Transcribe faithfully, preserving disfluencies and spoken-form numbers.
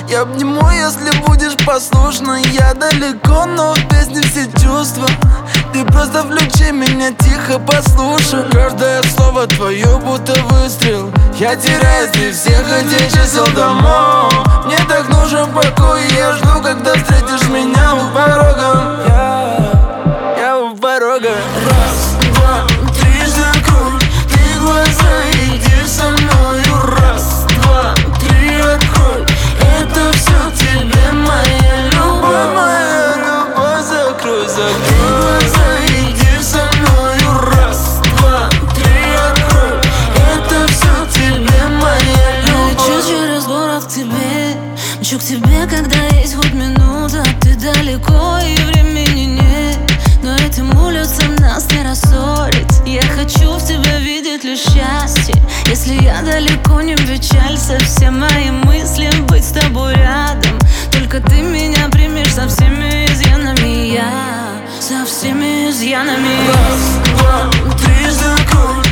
Я обниму, если будешь послушна. Я далеко, но в песне все чувства. Ты просто включи меня, тихо послушай. Каждое слово твое будто выстрел. Я теряюсь среди всех этих чисел домов. Мне так нужен покой, и я жду, когда встретишь меня у порога. Я, я у порога. Раз, два, три, закрой ты глаза, иди со мною. Раз, два, три, открой. Это все тебе, моя любовь. Моя любовь, закрой, закрой глаза, иди со мною. Раз, два, три, открой. Это все тебе, моя любовь. Лечу через город к тебе, мчу к тебе, когда есть хоть минута. Ты далеко и времени нет, но этим улицам нас не рассорить. Я хочу в тебе видеть лишь счастье. Если я далеко, не печаль, все мои мысли быть с тобой рядом. Только ты меня примешь со всеми изъянами. Я со всеми изъянами. Раз, два, три, закрой